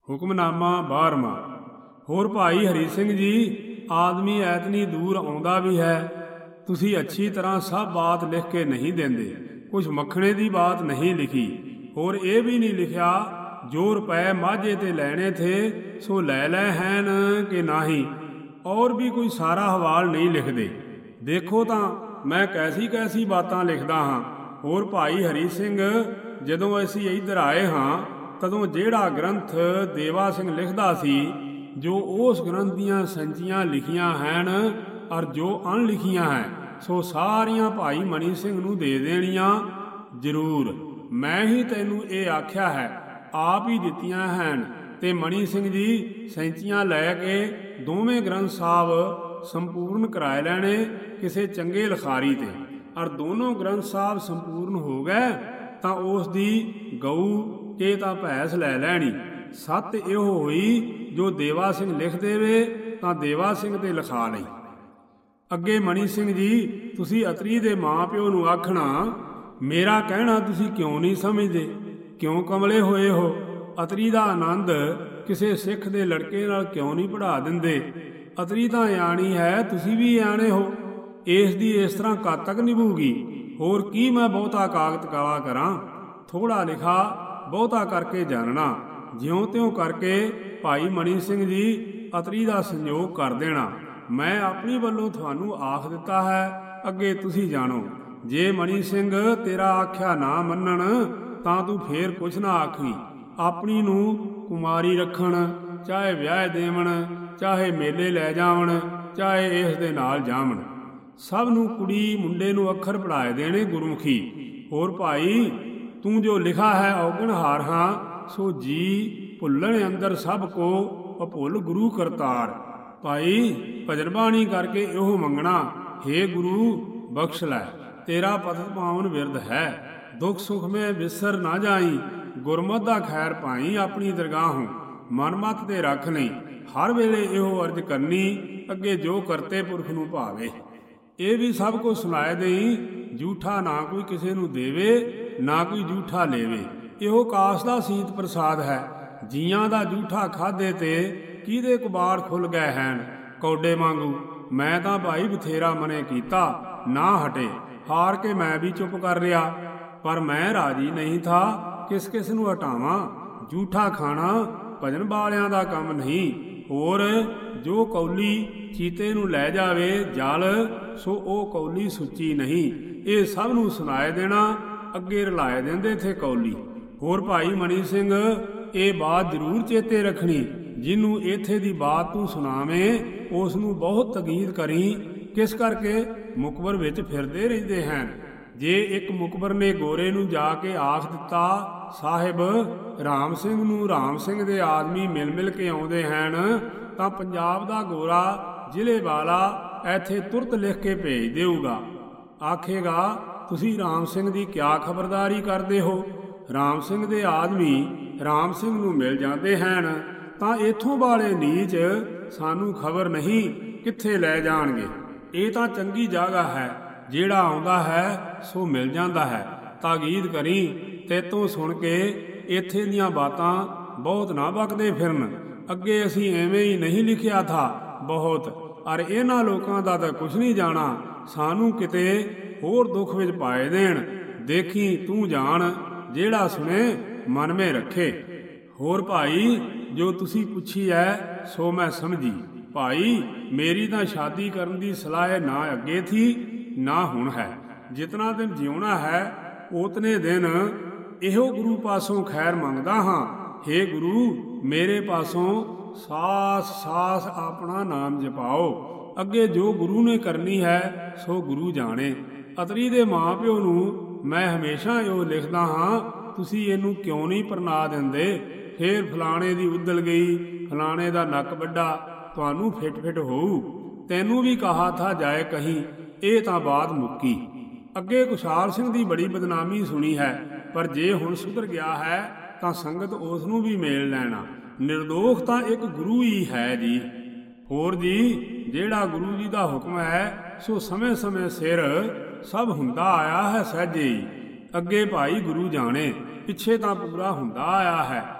ਹੁਕਮਨਾਮਾ 12ਵਾਂ। ਹੋਰ ਭਾਈ ਹਰੀ ਸਿੰਘ ਜੀ, ਆਦਮੀ ਐਤਨੀ ਦੂਰ ਆਉਂਦਾ ਵੀ ਹੈ, ਤੁਸੀਂ ਅੱਛੀ ਤਰ੍ਹਾਂ ਸਭ ਬਾਤ ਲਿਖ ਕੇ ਨਹੀਂ ਦਿੰਦੇ। ਕੁਛ ਮੱਖਣੇ ਦੀ ਬਾਤ ਨਹੀਂ ਲਿਖੀ। ਹੋਰ ਇਹ ਵੀ ਨਹੀਂ ਲਿਖਿਆ ਜੋ ਰੁਪਏ ਮਾਝੇ ਤੇ ਲੈਣੇ ਥੇ ਸੋ ਲੈ ਲੈ ਹੈਨ ਕਿ ਨਾਹੀਂ। ਔਰ ਵੀ ਕੋਈ ਸਾਰਾ ਹਵਾਲ ਨਹੀਂ ਲਿਖਦੇ। ਦੇਖੋ ਤਾਂ ਮੈਂ ਕੈਸੀ ਕੈਸੀ ਬਾਤਾਂ ਲਿਖਦਾ ਹਾਂ। ਹੋਰ ਭਾਈ ਹਰੀ ਸਿੰਘ, ਜਦੋਂ ਅਸੀਂ ਇੱਧਰ ਆਏ ਹਾਂ ਤਦੋਂ ਜਿਹੜਾ ਗ੍ਰੰਥ ਦੇਵਾ ਸਿੰਘ ਲਿਖਦਾ ਸੀ, ਜੋ ਉਸ ਗ੍ਰੰਥ ਦੀਆਂ ਸੰਚੀਆਂ ਲਿਖੀਆਂ ਹਨ ਔਰ ਜੋ ਅਣਲਿਖੀਆਂ ਹੈ ਸੋ ਸਾਰੀਆਂ ਭਾਈ ਮਣੀ ਸਿੰਘ ਨੂੰ ਦੇ ਦੇਣੀਆਂ ਜ਼ਰੂਰ। ਮੈਂ ਹੀ ਤੈਨੂੰ ਇਹ ਆਖਿਆ ਹੈ, ਆਪ ਹੀ ਦਿੱਤੀਆਂ ਹਨ। ਤੇ ਮਣੀ ਸਿੰਘ ਜੀ ਸੈਂਚੀਆਂ ਲੈ ਕੇ ਦੋਵੇਂ ਗ੍ਰੰਥ ਸਾਹਿਬ ਸੰਪੂਰਨ ਕਰਾਏ ਲੈਣੇ ਕਿਸੇ ਚੰਗੇ ਲਿਖਾਰੀ ਤੇ। ਔਰ ਦੋਨੋਂ ਗ੍ਰੰਥ ਸਾਹਿਬ ਸੰਪੂਰਨ ਹੋ ਗਏ ਤਾਂ ਉਸ ਦੀ ਗਊ ਕੇ ਤਾਂ ਭੈਂਸ ਲੈ ਲੈਣੀ। ਸੱਤ ਇਹੋ ਹੋਈ ਜੋ ਦੇਵਾ ਸਿੰਘ ਲਿਖ ਦੇਵੇ ਤਾਂ ਦੇਵਾ ਸਿੰਘ ਤੇ ਲਿਖਾ ਲਈ। ਅੱਗੇ ਮਣੀ ਸਿੰਘ ਜੀ, ਤੁਸੀਂ ਅਤਰੀ ਦੇ ਮਾਂ ਪਿਓ ਨੂੰ ਆਖਣਾ, ਮੇਰਾ ਕਹਿਣਾ ਤੁਸੀਂ ਕਿਉਂ ਨਹੀਂ ਸਮਝਦੇ? ਕਿਉਂ ਕਮਲੇ ਹੋਏ ਹੋ? ਅਤਰੀ ਦਾ ਆਨੰਦ ਕਿਸੇ ਸਿੱਖ ਦੇ ਲੜਕੇ ਨਾਲ ਕਿਉਂ ਨਹੀਂ ਪੜ੍ਹਾ ਦਿੰਦੇ? ਅਤਰੀ ਤਾਂ ਆਣੀ ਹੈ, ਤੁਸੀਂ ਵੀ ਆਣੇ ਹੋ। ਇਸ ਦੀ ਇਸ ਤਰ੍ਹਾਂ ਕਦ ਤੱਕ ਨਿਭੂਗੀ? ਹੋਰ ਕੀ ਮੈਂ ਬਹੁਤਾ ਕਾਗਤ ਕਾਲਾ ਕਰਾਂ? ਥੋੜ੍ਹਾ ਲਿਖਾ ਬਹੁਤਾ ਕਰਕੇ ਜਾਣਨਾ। ਜਿਉਂ ਤਿਉਂ ਕਰਕੇ ਭਾਈ ਮਣੀ ਸਿੰਘ ਜੀ ਅਤਰੀ ਦਾ ਸੰਯੋਗ ਕਰ ਦੇਣਾ। ਮੈਂ ਆਪਣੀ ਵੱਲੋਂ ਤੁਹਾਨੂੰ ਆਖ ਦਿੱਤਾ ਹੈ, ਅੱਗੇ ਤੁਸੀਂ ਜਾਣੋ। ਜੇ ਮਣੀ ਸਿੰਘ ਤੇਰਾ ਆਖਿਆ ਨਾ ਮੰਨਣ ਤਾਂ ਤੂੰ ਫੇਰ ਕੁਛ ਨਾ ਆਖੀ। ਆਪਣੀ ਨੂੰ ਕੁਮਾਰੀ ਰੱਖਣ, ਚਾਹੇ ਵਿਆਹ ਦੇਵਣ, ਚਾਹੇ ਮੇਲੇ ਲੈ ਜਾਵਣ, ਚਾਹੇ ਇਸ ਦੇ ਨਾਲ ਜਾਵਣ, ਸਭ ਨੂੰ ਕੁੜੀ ਮੁੰਡੇ ਨੂੰ ਅੱਖਰ ਪੜ੍ਹਾਏ ਦੇਣੇ ਗੁਰਮੁਖੀ। ਹੋਰ ਭਾਈ, ਤੂੰ ਜੋ ਲਿਖਾ ਹੈ ਔਗਣਹਾਰ ਹਾਂ, ਸੋ ਜੀ ਭੁੱਲਣ ਅੰਦਰ ਸਭ ਕੋ ਅਭੁੱਲ ਗੁਰੂ ਕਰਤਾਰ। ਭਾਈ ਭਜਨ ਬਾਣੀ ਕਰਕੇ ਇਹੋ ਮੰਗਣਾ, ਹੇ ਗੁਰੂ ਬਖਸ਼ ਲੈ, ਤੇਰਾ ਪਤਿਤ ਪਾਵਨ ਬਿਰਧ ਹੈ। ਦੁੱਖ ਸੁਖ ਮੈਂ ਵਿਸਰ ਨਾ ਜਾਈ, ਗੁਰਮਤਿ ਦਾ ਖੈਰ ਪਾਈ ਆਪਣੀ ਦਰਗਾਹੋਂ। ਮਨ ਮਤ ਤੇ ਰੱਖ ਲਈ, ਹਰ ਵੇਲੇ ਇਹੋ ਅਰਜ ਕਰਨੀ, ਅੱਗੇ ਜੋ ਕਰਤੇ ਪੁਰਖ ਨੂੰ ਭਾਵੇ। ਇਹ ਵੀ ਸਭ ਕੁਝ ਸੁਣਾਏ ਦੇਈ, ਝੂਠਾ ਨਾ ਕੋਈ ਕਿਸੇ ਨੂੰ ਦੇਵੇ, ਨਾ ਕੋਈ ਝੂਠਾ ਲੇਵੇ। ਇਹੋ ਕਾਸ ਦਾ ਸੀਤ ਪ੍ਰਸਾਦ ਹੈ। ਜੀਆਂ ਦਾ ਝੂਠਾ ਖਾਧੇ ਤੇ ਕਿਹਦੇ ਕੁਬਾੜ ਖੁੱਲ ਗਏ ਹਨ ਕੌਡੇ ਵਾਂਗੂ। ਮੈਂ ਤਾਂ ਭਾਈ ਬਥੇਰਾ ਮਨੇ ਕੀਤਾ, ਨਾ ਹਟੇ। ਹਾਰ ਕੇ ਮੈਂ ਵੀ ਚੁੱਪ ਕਰ ਲਿਆ, ਪਰ ਮੈਂ ਰਾਜੀ ਨਹੀਂ ਥਾ। ਕਿਸ ਕਿਸ ਨੂੰ ਹਟਾਵਾਂ? ਝੂਠਾ ਖਾਣਾ ਭਜਨ ਵਾਲਿਆਂ ਦਾ ਕੰਮ ਨਹੀਂ। ਹੋਰ ਜੋ ਕੌਲੀ ਚੀਤੇ ਨੂੰ ਲੈ ਜਾਵੇ ਜਲ, ਸੋ ਉਹ ਕੌਲੀ ਸੁੱਚੀ ਨਹੀਂ। ਇਹ ਸਭ ਨੂੰ ਸੁਣਾਏ ਦੇਣਾ, ਅੱਗੇ ਰਲਾਏ ਦਿੰਦੇ ਥੇ ਕੌਲੀ। ਹੋਰ ਭਾਈ ਮਣੀ ਸਿੰਘ, ਇਹ ਬਾਤ ਜ਼ਰੂਰ ਚੇਤੇ ਰੱਖਣੀ, ਜਿਹਨੂੰ ਇੱਥੇ ਦੀ ਬਾਤ ਤੂੰ ਸੁਣਾਵੇਂ ਉਸ ਨੂੰ ਬਹੁਤ ਤਕੀਦ ਕਰੀ। ਕਿਸ ਕਰਕੇ ਮੁਕਬਰ ਵਿੱਚ ਫਿਰਦੇ ਰਹਿੰਦੇ ਹਨ। ਜੇ ਇੱਕ ਮੁਕਬਰ ਨੇ ਗੋਰੇ ਨੂੰ ਜਾ ਕੇ ਆਖ ਦਿੱਤਾ, ਸਾਹਿਬ ਰਾਮ ਸਿੰਘ ਨੂੰ ਰਾਮ ਸਿੰਘ ਦੇ ਆਦਮੀ ਮਿਲ ਮਿਲ ਕੇ ਆਉਂਦੇ ਹਨ, ਤਾਂ ਪੰਜਾਬ ਦਾ ਗੋਰਾ ਜ਼ਿਲ੍ਹੇ ਵਾਲਾ ਇੱਥੇ ਤੁਰਤ ਲਿਖ ਕੇ ਭੇਜ ਦੇਊਗਾ। ਆਖੇਗਾ, ਤੁਸੀਂ ਰਾਮ ਸਿੰਘ ਦੀ ਕਿਆ ਖਬਰਦਾਰੀ ਕਰਦੇ ਹੋ? ਰਾਮ ਸਿੰਘ ਦੇ ਆਦਮੀ ਰਾਮ ਸਿੰਘ ਨੂੰ ਮਿਲ ਜਾਂਦੇ ਹਨ ਤਾਂ ਇੱਥੋਂ ਵਾਲੇ ਨੀਚ ਸਾਨੂੰ ਖਬਰ ਨਹੀਂ ਕਿੱਥੇ ਲੈ ਜਾਣਗੇ। ਇਹ ਤਾਂ ਚੰਗੀ ਜਗ੍ਹਾ ਹੈ, ਜਿਹੜਾ ਆਉਂਦਾ ਹੈ ਸੋ ਮਿਲ ਜਾਂਦਾ ਹੈ। ਤਾਕੀਦ ਕਰੀ, ਤੇਤੋਂ ਸੁਣ ਕੇ ਇੱਥੇ ਦੀਆਂ ਬਾਤਾਂ ਬਹੁਤ ਨਾ ਬਕਦੇ ਫਿਰਨ। ਅੱਗੇ ਅਸੀਂ ਐਵੇਂ ਹੀ ਨਹੀਂ ਲਿਖਿਆ ਥਾ ਬਹੁਤ, ਅਰ ਇਹਨਾਂ ਲੋਕਾਂ ਦਾ ਤਾਂ ਕੁਛ ਨਹੀਂ ਜਾਣਾ। ਸਾਨੂੰ ਕਿਤੇ ਹੋਰ ਦੁੱਖ ਵਿੱਚ ਪਾਏ ਦੇਣ। ਦੇਖੀ ਤੂੰ ਜਾਣ, ਜਿਹੜਾ ਸੁਣੇ ਮਨ ਮੇ ਰੱਖੇ। ਹੋਰ ਭਾਈ, ਜੋ ਤੁਸੀਂ ਪੁੱਛੀ ਹੈ ਸੋ ਮੈਂ ਸਮਝੀ। ਭਾਈ ਮੇਰੀ ਤਾਂ ਸ਼ਾਦੀ ਕਰਨ ਦੀ ਸਲਾਹ ਨਾ ਅੱਗੇ ਥੀ ਨਾ ਹੁਣ ਹੈ। ਜਿਤਨਾ ਦਿਨ ਜਿਉਣਾ ਹੈ ਉਤਨੇ ਦਿਨ ਇਹੋ ਗੁਰੂ ਪਾਸੋਂ ਖੈਰ ਮੰਗਦਾ ਹਾਂ। ਹੇ ਗੁਰੂ, ਮੇਰੇ ਪਾਸੋਂ ਸਾਸ ਸਾਸ ਆਪਣਾ ਨਾਮ ਜਪਾਓ। ਅੱਗੇ ਜੋ ਗੁਰੂ ਨੇ ਕਰਨੀ ਹੈ ਸੋ ਗੁਰੂ ਜਾਣੇ। ਅਤਰੀ ਦੇ ਮਾਂ ਪਿਓ ਨੂੰ ਮੈਂ ਹਮੇਸ਼ਾ ਇਹੋ ਲਿਖਦਾ ਹਾਂ, ਤੁਸੀਂ ਇਹਨੂੰ ਕਿਉਂ ਨਹੀਂ ਪਰਨਾ ਦਿੰਦੇ? ਫੇਰ ਫਲਾਣੇ ਦੀ ਉਦਲ ਗਈ, ਫਲਾਣੇ ਦਾ ਨੱਕ ਵੱਡਾ, ਤੁਹਾਨੂੰ ਫਿੱਟ ਫਿੱਟ ਹੋਊ। ਤੈਨੂੰ ਵੀ ਕਹਾ ਥਾ ਜਾਏ ਕਹੀਂ, ਇਹ ਤਾਂ ਬਾਤ ਮੁੱਕੀ। ਅੱਗੇ ਕੁਸ਼ਾਲ ਸਿੰਘ ਦੀ ਬੜੀ ਬਦਨਾਮੀ ਸੁਣੀ ਹੈ, ਪਰ ਜੇ ਹੁਣ ਸੁਧਰ ਗਿਆ ਹੈ ਤਾਂ ਸੰਗਤ ਉਸ ਨੂੰ ਵੀ ਮੇਲ ਲੈਣਾ। ਨਿਰਦੋਖ ਤਾਂ ਇੱਕ ਗੁਰੂ ਹੀ ਹੈ ਜੀ। ਹੋਰ ਜੀ, ਜਿਹੜਾ ਗੁਰੂ ਜੀ ਦਾ ਹੁਕਮ ਹੈ ਸੋ ਸਮੇਂ ਸਮੇਂ ਸਿਰ ਸਭ ਹੁੰਦਾ ਆਇਆ ਹੈ ਸਹਿਜੇ ਹੀ। ਅੱਗੇ ਭਾਈ ਗੁਰੂ ਜਾਣੇ, ਪਿੱਛੇ ਤਾਂ ਪੂਰਾ ਹੁੰਦਾ ਆਇਆ ਹੈ।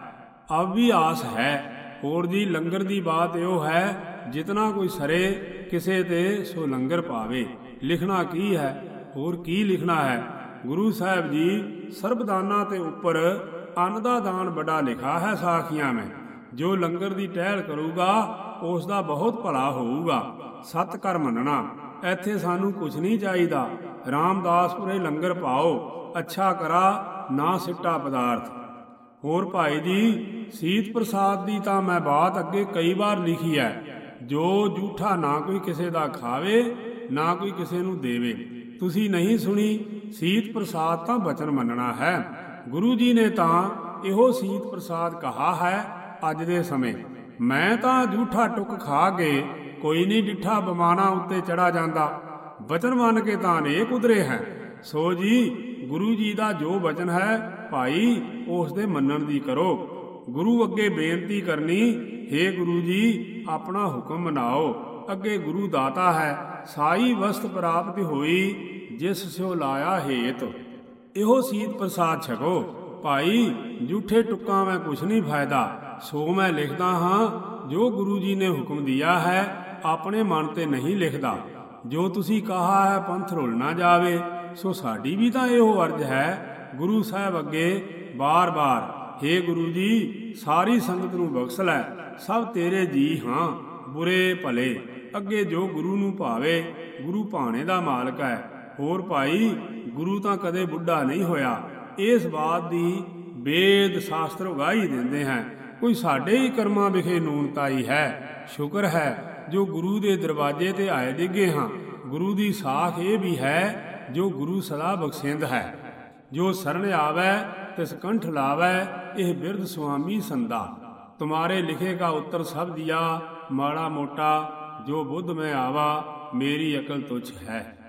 ਅਬ ਵੀ ਆਸ ਹੈ। ਹੋਰ ਜੀ ਲੰਗਰ ਦੀ ਬਾਤ ਇਹੋ ਹੈ, ਜਿਤਨਾ ਕੋਈ ਸਰੇ ਕਿਸੇ ਤੇ ਸੋ ਲੰਗਰ ਪਾਵੇ। ਲਿਖਣਾ ਕੀ ਹੈ? ਹੋਰ ਕੀ ਲਿਖਣਾ ਹੈ? ਗੁਰੂ ਸਾਹਿਬ ਜੀ ਸਰਬਦਾਨਾਂ ਤੇ ਉੱਪਰ ਅੰਨ ਦਾ ਦਾਨ ਬੜਾ ਲਿਖਾ ਹੈ ਸਾਖੀਆਂ ਮੈਂ। ਜੋ ਲੰਗਰ ਦੀ ਟਹਿਲ ਕਰੂਗਾ ਉਸ ਦਾ ਬਹੁਤ ਭਲਾ ਹੋਊਗਾ। ਸਤ ਕਰ ਮੰਨਣਾ। ਇੱਥੇ ਸਾਨੂੰ ਕੁਛ ਨਹੀਂ ਚਾਹੀਦਾ। ਰਾਮਦਾਸਪੁਰੇ ਲੰਗਰ ਪਾਓ, ਅੱਛਾ ਕਰਾ ਨਾ ਸਿੱਟਾ ਪਦਾਰਥ। ਹੋਰ ਭਾਈ ਜੀ, ਸੀਤ ਪ੍ਰਸਾਦ ਦੀ ਤਾਂ ਮੈਂ ਬਾਤ ਅੱਗੇ ਕਈ ਵਾਰ ਲਿਖੀ ਹੈ। ਜੋ ਜੂਠਾ ਨਾ ਕੋਈ ਕਿਸੇ ਦਾ ਖਾਵੇ, ਨਾ ਕੋਈ ਕਿਸੇ ਨੂੰ ਦੇਵੇ। ਤੁਸੀਂ ਨਹੀਂ ਸੁਣੀ? ਸੀਤ ਪ੍ਰਸਾਦ ਤਾਂ ਬਚਨ ਮੰਨਣਾ ਹੈ। ਗੁਰੂ ਜੀ ਨੇ ਤਾਂ ਇਹੋ ਸੀਤ ਪ੍ਰਸਾਦ ਕਹਾ ਹੈ ਅੱਜ ਦੇ ਸਮੇਂ। ਮੈਂ ਤਾਂ ਜੂਠਾ ਟੁੱਕ ਖਾ ਕੇ ਕੋਈ ਨਹੀਂ ਡਿੱਠਾ ਬਿਮਾਨਾਂ ਉੱਤੇ ਚੜਾ ਜਾਂਦਾ। ਬਚਨ ਮੰਨ ਕੇ ਤਾਂ ਅਨੇਕ ਉਧਰੇ ਹੈ। ਸੋ ਜੀ ਗੁਰੂ ਜੀ ਦਾ ਜੋ ਬਚਨ ਹੈ ਭਾਈ, ਉਸ ਦੇ ਮੰਨਣ ਦੀ ਕਰੋ। ਗੁਰੂ ਅੱਗੇ ਬੇਨਤੀ ਕਰਨੀ, ਹੇ ਗੁਰੂ ਜੀ ਆਪਣਾ ਹੁਕਮ ਮਨਾਓ। ਅੱਗੇ ਗੁਰੂ ਦਾਤਾ ਹੈ। ਸਾਈ ਵਸਤ ਪ੍ਰਾਪਤ ਹੋਈ, ਜਿਸ ਸਿਓ ਲਾਇਆ ਹੇਤ। ਇਹੋ ਸੀਤ ਪ੍ਰਸਾਦ ਛਕੋ ਭਾਈ। ਜੂਠੇ ਟੁੱਕਾਂ ਮੈਂ ਕੁਛ ਨਹੀਂ ਫਾਇਦਾ। ਸੋ ਮੈਂ ਲਿਖਦਾ ਹਾਂ ਜੋ ਗੁਰੂ ਜੀ ਨੇ ਹੁਕਮ ਦਿਆ ਹੈ, ਆਪਣੇ ਮਨ ਤੇ ਨਹੀਂ ਲਿਖਦਾ। ਜੋ ਤੁਸੀਂ ਕਹਾ ਹੈ ਪੰਥ ਰੁਲ ਨਾ ਜਾਵੇ, ਸੋ ਸਾਡੀ ਵੀ ਤਾਂ ਇਹੋ ਅਰਜ਼ ਹੈ ਗੁਰੂ ਸਾਹਿਬ ਅੱਗੇ ਬਾਰ-ਬਾਰ। ਹੇ ਗੁਰੂ ਜੀ ਸਾਰੀ ਸੰਗਤ ਨੂੰ ਬਖਸ਼ ਲੈ, ਸਭ ਤੇਰੇ ਜੀ ਹਾਂ, ਬੁਰੇ ਭਲੇ। ਅੱਗੇ ਜੋ ਗੁਰੂ ਨੂੰ ਭਾਵੇ, ਗੁਰੂ ਭਾਣੇ ਦਾ ਮਾਲਕ ਹੈ। ਹੋਰ ਭਾਈ, ਗੁਰੂ ਤਾਂ ਕਦੇ ਬੁੱਢਾ ਨਹੀਂ ਹੋਇਆ। ਇਸ ਬਾਤ ਦੀ ਵੇਦ ਸ਼ਾਸਤਰ ਗਵਾਹੀ ਦਿੰਦੇ ਹਨ। ਕੋਈ ਸਾਡੇ ਹੀ ਕਰਮਾਂ ਵਿਖੇ ਨੂਨਤਾਈ ਹੈ। ਸ਼ੁਕਰ ਹੈ ਜੋ ਗੁਰੂ ਦੇ ਦਰਵਾਜ਼ੇ ਤੇ ਆਏ ਡਿੱਗੇ ਹਾਂ। ਗੁਰੂ ਦੀ ਸਾਖ ਇਹ ਵੀ ਹੈ ਜੋ ਗੁਰੂ ਸਦਾ ਬਖਸ਼ਿੰਦ ਹੈ। ਜੋ ਸਰਣ ਆਵੈ ਤਿਸ ਕੰਠ ਲਾਵੈ, ਇਹ ਬਿਰਧ ਸੁਆਮੀ ਸੰਦਾ। ਤੁਮਾਰੇ ਲਿਖੇ ਕਾ ਉੱਤਰ ਸਭ ਦਿਆ, ਮਾੜਾ ਮੋਟਾ ਜੋ ਬੁੱਧ ਮੈਂ ਆਵਾ, ਮੇਰੀ ਅਕਲ ਤੁਛ ਹੈ।